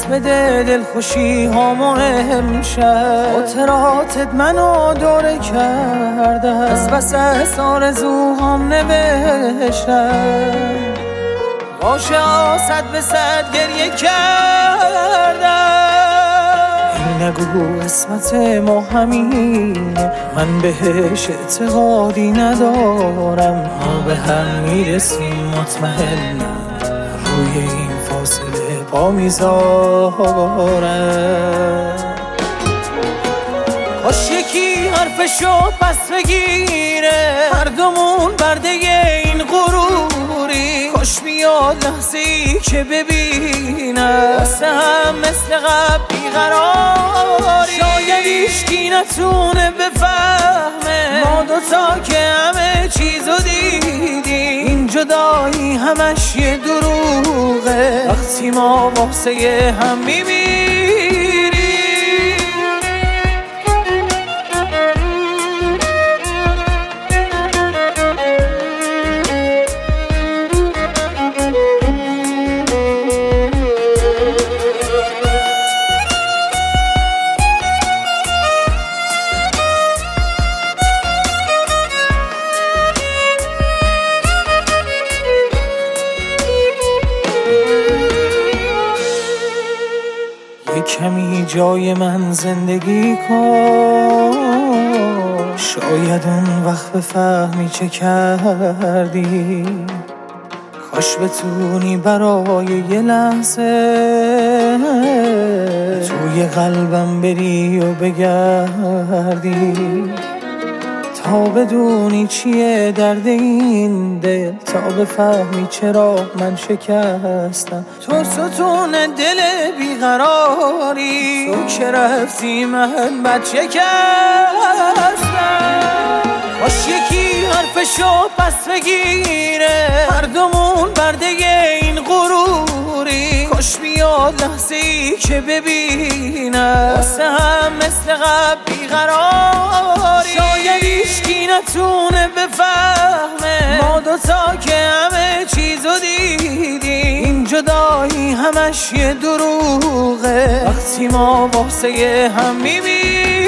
بده دل خوشی هامو امشب. خاطراتت منو دوره کرده، از بس آرزوهام نوشتم. باشه صد به صد گریه کردم. این نگو قسمت ما همینه، من بهش اعتقادی ندارم. ما به هم میرسیم مطمئنم، روی این فاصله پا میذارم. کاش یکی حرفشو پس بگیره، هر دومون برده این غروری. کاش میاد لحظه‌ای که ببینم واسه هم مثل قبل بیقراری. شاید هیچکی نتونه بفهمه ما دوتا که همه چیزو دیدیم. این جدایی همش یه دروغه وقتی ما واسه هم میمیریم. کمی جای من زندگی کن، شاید اون وقت بفهمی چه کردی. کاش بتونی برای یه لحظه توی قلبم بری و بگردی، تا بدونی چیه درد این دل، تا بفهمی چرا من شکستم. تو ستون دل بیقراری، تو که رفتی من بد شکستم. کاش یکی حرفشو پس بگیره، هر دومون برده این غروری. کاش بیاد لحظه‌ای که ببینم واسه هم مثل قبل بیقراری. شاید هیچکی نتونه بفهمه ما دوتا که همه چیزو دیدیم. این جدایی همش یه دروغه وقتی ما واسه هم میمیریم.